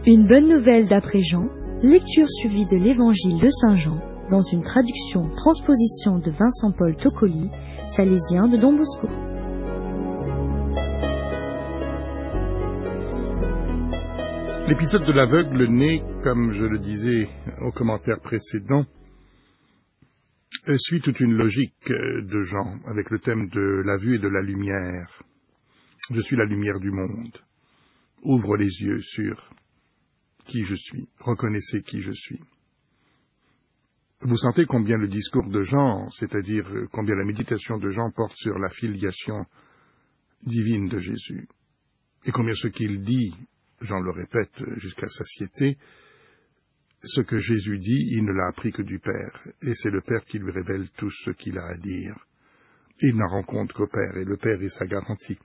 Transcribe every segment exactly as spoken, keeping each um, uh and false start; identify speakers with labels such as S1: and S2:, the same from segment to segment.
S1: Une bonne nouvelle d'après Jean, lecture suivie de l'évangile de Saint Jean, dans une traduction transposition de Vincent-Paul Toccoli, salésien de Don Bosco.
S2: L'épisode de l'aveugle naît, comme je le disais au commentaire précédent, suit toute une logique de Jean, avec le thème de la vue et de la lumière. Je suis la lumière du monde. Ouvre les yeux sur qui je suis. Reconnaissez qui je suis. Vous sentez combien le discours de Jean, c'est-à-dire combien la méditation de Jean porte sur la filiation divine de Jésus. Et combien ce qu'il dit, Jean le répète jusqu'à satiété, ce que Jésus dit, il ne l'a appris que du Père. Et c'est le Père qui lui révèle tout ce qu'il a à dire. Il n'en rencontre qu'au Père, et le Père est sa garantie.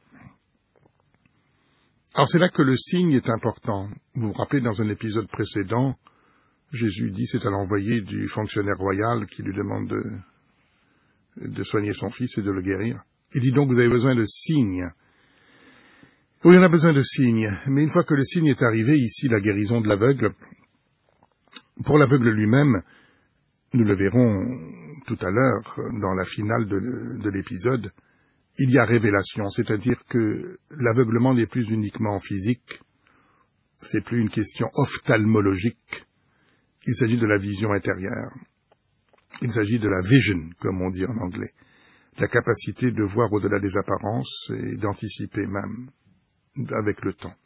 S2: Alors c'est là que le signe est important. Vous vous rappelez, dans un épisode précédent, Jésus dit, c'est à l'envoyé du fonctionnaire royal qui lui demande de, de soigner son fils et de le guérir. Il dit donc, vous avez besoin de signes. Oui, on a besoin de signes, mais une fois que le signe est arrivé, ici, la guérison de l'aveugle, pour l'aveugle lui-même, nous le verrons tout à l'heure, dans la finale de, de l'épisode, il y a révélation, c'est-à-dire que l'aveuglement n'est plus uniquement physique, c'est plus une question ophtalmologique, il s'agit de la vision intérieure, il s'agit de la vision, comme on dit en anglais, la capacité de voir au-delà des apparences et d'anticiper même avec le temps.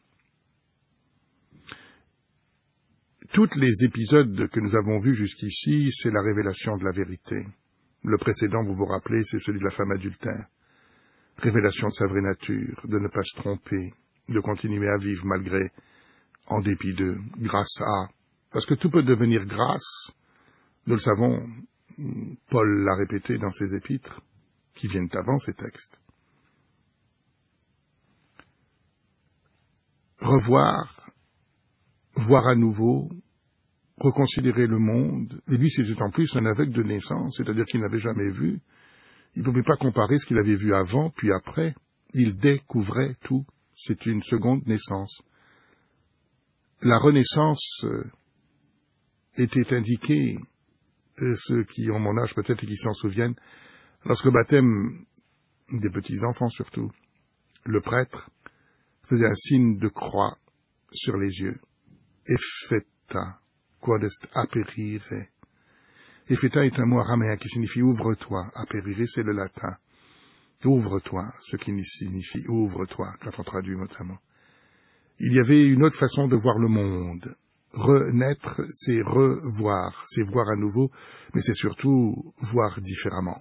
S2: Tous les épisodes que nous avons vus jusqu'ici, c'est la révélation de la vérité. Le précédent, vous vous rappelez, c'est celui de la femme adultère. Révélation de sa vraie nature, de ne pas se tromper, de continuer à vivre malgré, en dépit de, grâce à. Parce que tout peut devenir grâce, nous le savons, Paul l'a répété dans ses épîtres, qui viennent avant ces textes. Revoir, voir à nouveau, reconsidérer le monde, et lui c'était en plus un aveugle de naissance, c'est-à-dire qu'il n'avait jamais vu. Il ne pouvait pas comparer ce qu'il avait vu avant, puis après. Il découvrait tout. C'est une seconde naissance. La renaissance euh, était indiquée, euh, ceux qui ont mon âge peut-être et qui s'en souviennent, lorsque le baptême des petits-enfants surtout, le prêtre faisait un signe de croix sur les yeux. Epheta, quod est aperire. Epheta est un mot araméen qui signifie « ouvre-toi ». Aperire, c'est le latin. Ouvre-toi, ce qui signifie « ouvre-toi » quand on traduit mot à mot. Il y avait une autre façon de voir le monde. Renaître, c'est revoir, c'est voir à nouveau, mais c'est surtout voir différemment.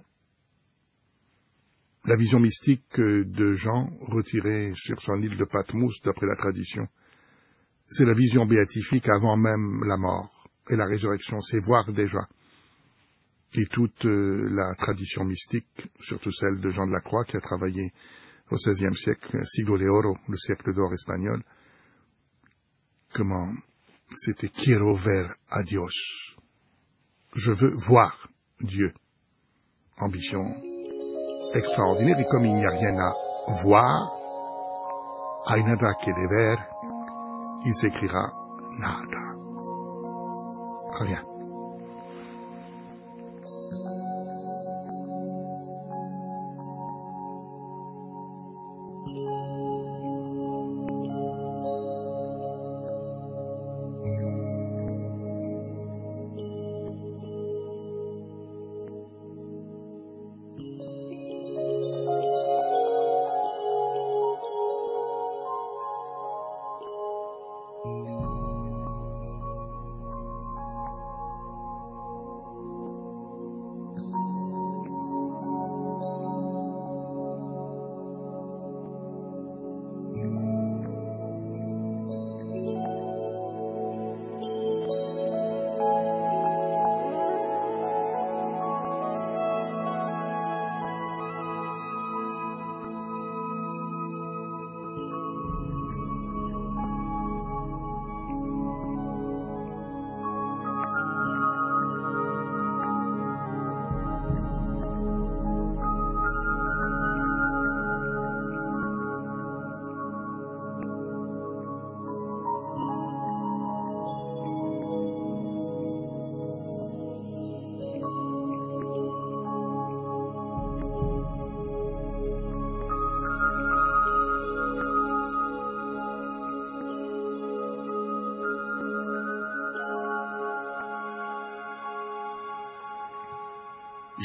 S2: La vision mystique de Jean, retirée sur son île de Patmos d'après la tradition, c'est la vision béatifique avant même la mort et la résurrection, c'est voir déjà. Et toute euh, la tradition mystique, surtout celle de Jean de la Croix, qui a travaillé au seizième siècle, Siglo de Oro, le siècle d'or espagnol, comment c'était quiero ver a Dios. Je veux voir Dieu. Ambition extraordinaire, et comme il n'y a rien à voir, hay nada que de ver, il s'écrira nada. Rien.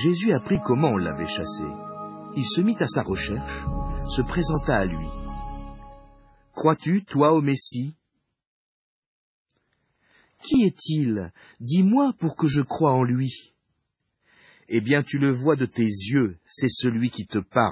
S3: Jésus apprit comment on l'avait chassé. Il se mit à sa recherche, se présenta à lui. « Crois-tu, toi, au Messie ?»« Qui est-il? Dis-moi pour que je croie en lui. » »« Eh bien, tu le vois de tes yeux, c'est celui qui te parle. »«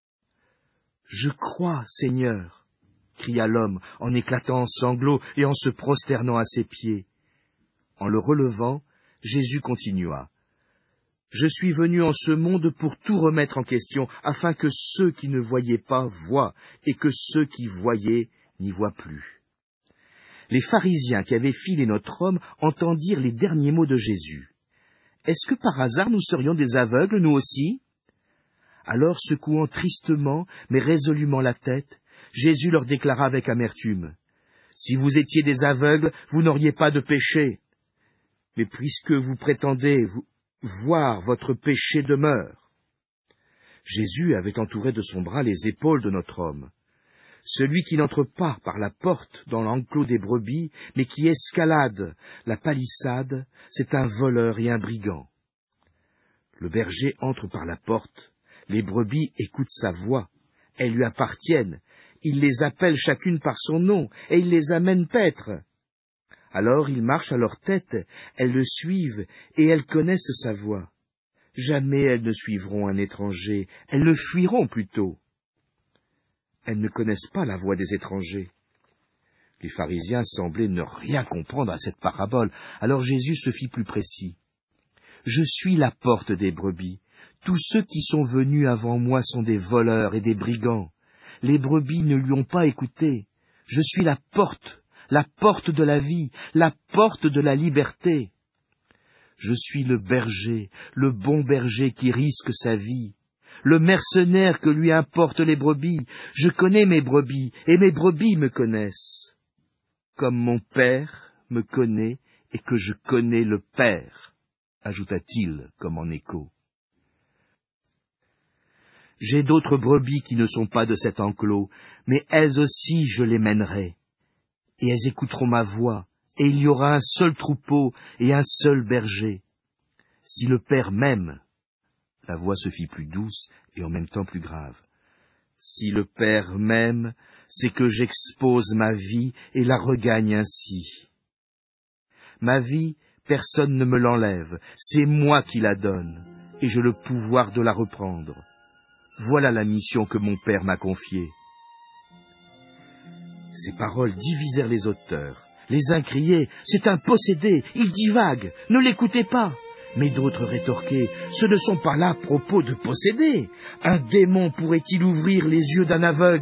S3: Je crois, Seigneur, » cria l'homme en éclatant en sanglots et en se prosternant à ses pieds. En le relevant, Jésus continua. « Je suis venu en ce monde pour tout remettre en question, afin que ceux qui ne voyaient pas voient, et que ceux qui voyaient n'y voient plus. » Les pharisiens qui avaient filé notre homme entendirent les derniers mots de Jésus. « Est-ce que par hasard nous serions des aveugles, nous aussi ?» Alors, secouant tristement, mais résolument la tête, Jésus leur déclara avec amertume. « Si vous étiez des aveugles, vous n'auriez pas de péché. Mais puisque vous prétendez vous voir, votre péché demeure. » Jésus avait entouré de son bras les épaules de notre homme. Celui qui n'entre pas par la porte dans l'enclos des brebis, mais qui escalade la palissade, c'est un voleur et un brigand. Le berger entre par la porte, les brebis écoutent sa voix, elles lui appartiennent, il les appelle chacune par son nom, et il les amène paître. Alors il marche à leur tête, elles le suivent, et elles connaissent sa voix. Jamais elles ne suivront un étranger, elles le fuiront plutôt. Elles ne connaissent pas la voix des étrangers. Les pharisiens semblaient ne rien comprendre à cette parabole, alors Jésus se fit plus précis. « Je suis la porte des brebis. Tous ceux qui sont venus avant moi sont des voleurs et des brigands. Les brebis ne lui ont pas écouté. Je suis la porte. La porte de la vie, la porte de la liberté. Je suis le berger, le bon berger qui risque sa vie, le mercenaire que lui importent les brebis. Je connais mes brebis, et mes brebis me connaissent. Comme mon Père me connaît, et que je connais le Père, ajouta-t-il comme en écho. J'ai d'autres brebis qui ne sont pas de cet enclos, mais elles aussi je les mènerai. Et elles écouteront ma voix, et il y aura un seul troupeau et un seul berger. Si le Père m'aime, la voix se fit plus douce et en même temps plus grave. Si le Père m'aime, c'est que j'expose ma vie et la regagne ainsi. Ma vie, personne ne me l'enlève, c'est moi qui la donne, et j'ai le pouvoir de la reprendre. Voilà la mission que mon Père m'a confiée. Ces paroles divisèrent les auditeurs. Les uns criaient « C'est un possédé, il divague, ne l'écoutez pas !» Mais d'autres rétorquaient « Ce ne sont pas là propos de possédé. Un démon pourrait-il ouvrir les yeux d'un aveugle ?»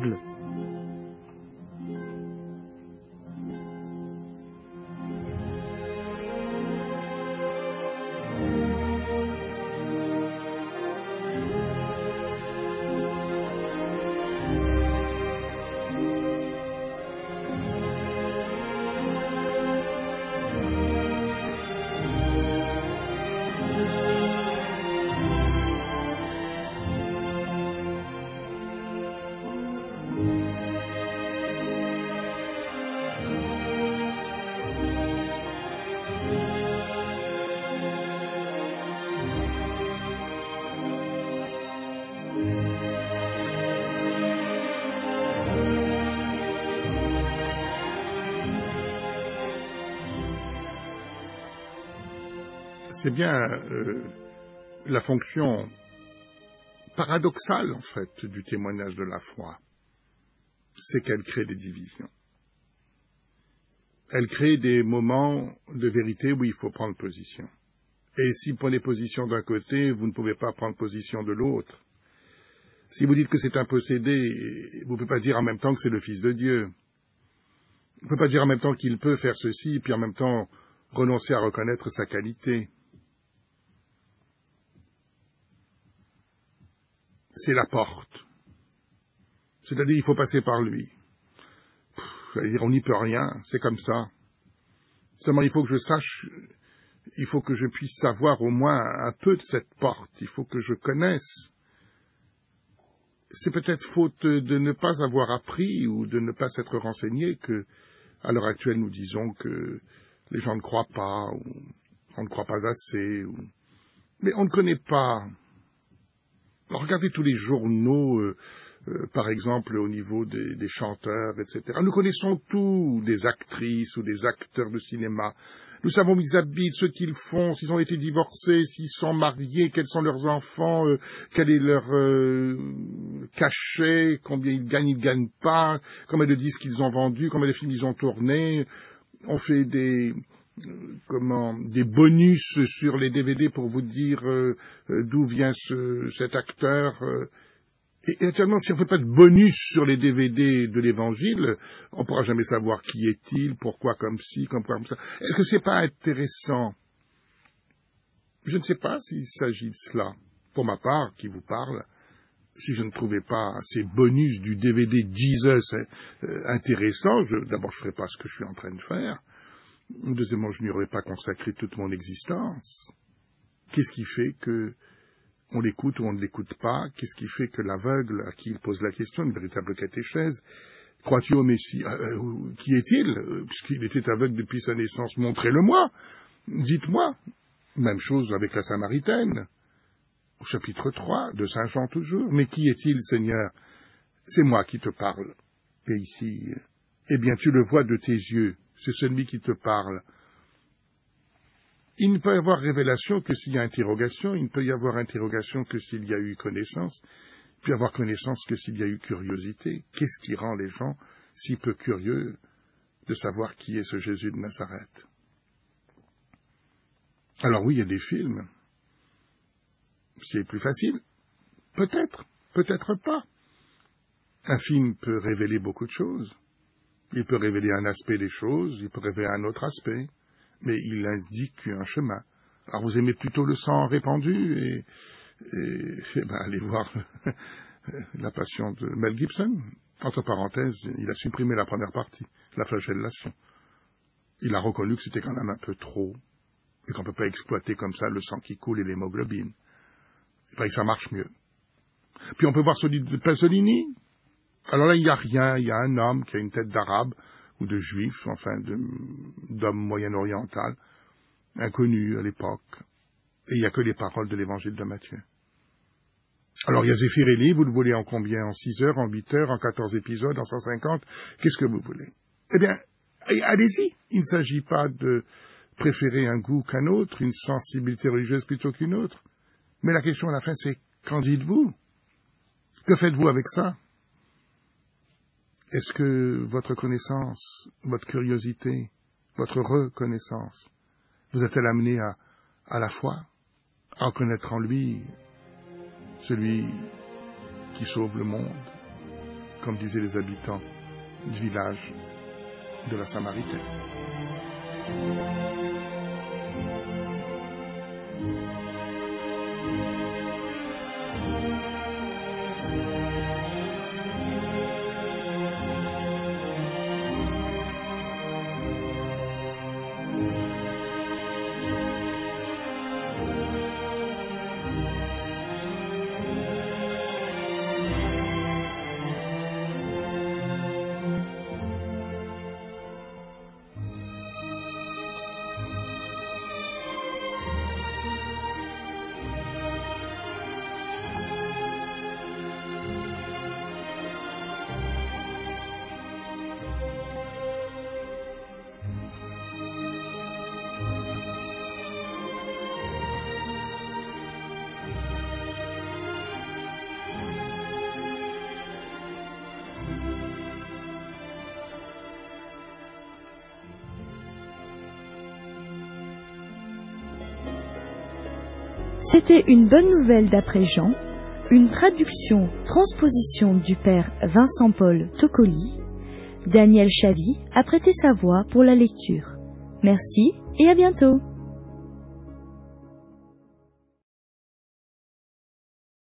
S2: C'est bien euh, la fonction paradoxale, en fait, du témoignage de la foi. C'est qu'elle crée des divisions. Elle crée des moments de vérité où il faut prendre position. Et si vous prenez position d'un côté, vous ne pouvez pas prendre position de l'autre. Si vous dites que c'est un possédé, vous ne pouvez pas dire en même temps que c'est le Fils de Dieu. Vous ne pouvez pas dire en même temps qu'il peut faire ceci, puis en même temps renoncer à reconnaître sa qualité. C'est la porte. C'est-à-dire, il faut passer par lui. C'est-à-dire, on n'y peut rien, c'est comme ça. Seulement, il faut que je sache, il faut que je puisse savoir au moins un peu de cette porte, il faut que je connaisse. C'est peut-être faute de ne pas avoir appris ou de ne pas s'être renseigné que, à l'heure actuelle, nous disons que les gens ne croient pas, ou on ne croit pas assez, ou Mais on ne connaît pas. Alors, regardez tous les journaux, euh, euh, par exemple au niveau des, des chanteurs, et cetera. Nous connaissons tout, des actrices ou des acteurs de cinéma. Nous savons où ils habitent, ce qu'ils font, s'ils ont été divorcés, s'ils sont mariés, quels sont leurs enfants, euh, quel est leur euh, cachet, combien ils gagnent, ils ne gagnent pas, combien de disques ils ont vendus, combien de films ils ont tournés. On fait des... comment des bonus sur les D V D pour vous dire euh, euh, d'où vient ce, cet acteur. Euh, et, et actuellement, si on ne fait pas de bonus sur les D V D de l'Évangile, on ne pourra jamais savoir qui est-il, pourquoi comme ci, comme quoi comme ça. Est-ce que c'est pas intéressant? Je ne sais pas s'il s'agit de cela. Pour ma part, qui vous parle, si je ne trouvais pas ces bonus du D V D Jesus euh, intéressants, d'abord je ne ferais pas ce que je suis en train de faire. Deuxièmement, je n'y aurais pas consacré toute mon existence. Qu'est-ce qui fait que on l'écoute ou on ne l'écoute pas? Qu'est-ce qui fait que l'aveugle à qui il pose la question, une véritable catéchèse, crois-tu au Messie? euh, Qui est-il? Puisqu'il était aveugle depuis sa naissance, montrez-le-moi, dites-moi. Même chose avec la Samaritaine, au chapitre trois de Saint Jean toujours. Mais qui est-il, Seigneur? C'est moi qui te parle. Et ici, eh bien, tu le vois de tes yeux. C'est celui qui te parle. Il ne peut y avoir révélation que s'il y a interrogation, il ne peut y avoir interrogation que s'il y a eu connaissance, il peut y avoir connaissance que s'il y a eu curiosité. Qu'est-ce qui rend les gens si peu curieux de savoir qui est ce Jésus de Nazareth? Alors oui, il y a des films. C'est plus facile. Peut-être, peut-être pas. Un film peut révéler beaucoup de choses. Il peut révéler un aspect des choses, il peut révéler un autre aspect, mais il indique un chemin. Alors vous aimez plutôt le sang répandu, et, et, et ben, allez voir La Passion de Mel Gibson. Entre parenthèses, il a supprimé la première partie, la flagellation. Il a reconnu que c'était quand même un peu trop, et qu'on ne peut pas exploiter comme ça le sang qui coule et l'hémoglobine. Il paraît que ça marche mieux. Puis on peut voir celui de Pasolini. Alors là, il n'y a rien, il y a un homme qui a une tête d'arabe, ou de juif, enfin d'homme moyen-oriental, inconnu à l'époque, et il n'y a que les paroles de l'évangile de Matthieu. Alors il y a Zeffirelli, vous le voulez en combien? En six heures, en huit heures, en quatorze épisodes, en cent cinquante? Qu'est-ce que vous voulez? Eh bien, allez-y, il ne s'agit pas de préférer un goût qu'un autre, une sensibilité religieuse plutôt qu'une autre, mais la question à la fin c'est, qu'en dites-vous? Que faites-vous avec ça? Est-ce que votre connaissance, votre curiosité, votre reconnaissance, vous a-t-elle amené à, à la foi, à reconnaître en lui celui qui sauve le monde, comme disaient les habitants du village de la Samaritaine?
S1: C'était une bonne nouvelle d'après Jean, une traduction, transposition du père Vincent-Paul Toccoli. Daniel Chavy a prêté sa voix pour la lecture. Merci et à bientôt.